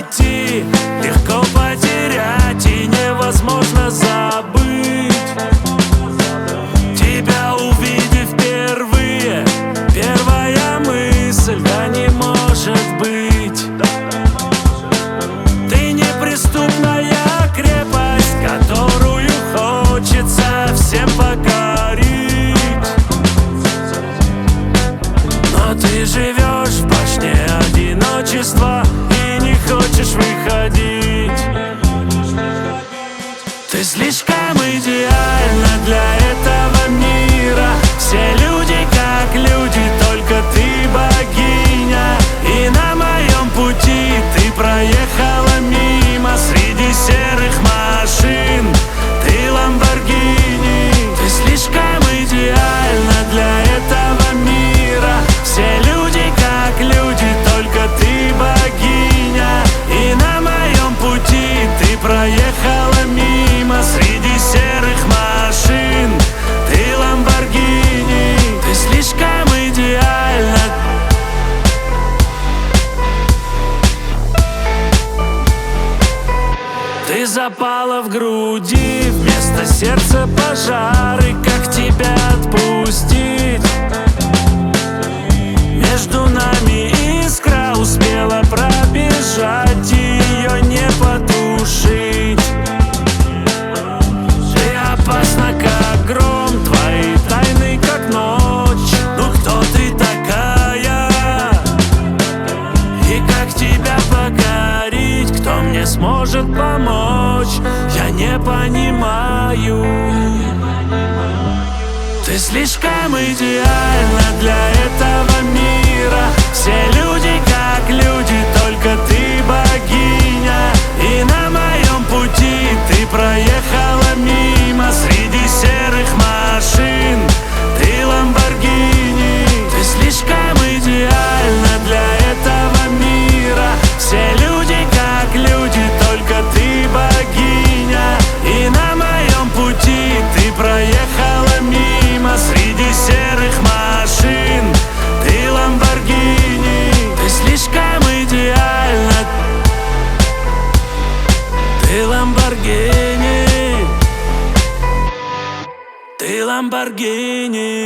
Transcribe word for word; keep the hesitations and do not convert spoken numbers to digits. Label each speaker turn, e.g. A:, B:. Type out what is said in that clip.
A: найти, легко потерять и невозможно забыть. Тебя увидев впервые, первая мысль: да не может быть. Ты неприступная крепость, которую хочется всем покорить. Но ты живешь в башне одиночества и не хочешь выходить. Ты слишком идеальна для этого мира. Все люди как люди, только ты богиня. И на моем пути ты проехала мимо. Среди серых машин ты Ламборгини. Ты слишком идеальна для этого мира. Все люди как люди, только ты богиня. И на моем пути ты проехала мимо. Среди серых машин ты Ламборгини. Ты слишком идеальна. Ты запала в груди, вместо сердца пожары. Как тебя отпустить? Между нами искра успела пробежать, и ее не потушить. Ты опасна как гром, твои тайны как ночь. Ну кто ты такая? И как тебя покорить? Кто мне сможет помочь? Я не понимаю. Ты слишком идеальна для этого мира. Все люди как люди, только ты богиня. И на моем пути ты проехала мимо. Среди серых машин ты Ламборгини. Ты слишком идеальна для этого мира. Все люди как люди, только ты богиня. И на моем пути ты проехала мимо. Среди серых машин ты Ламборгини. Ты слишком идеальна. Ты Ламборгини. Ты Ламборгини.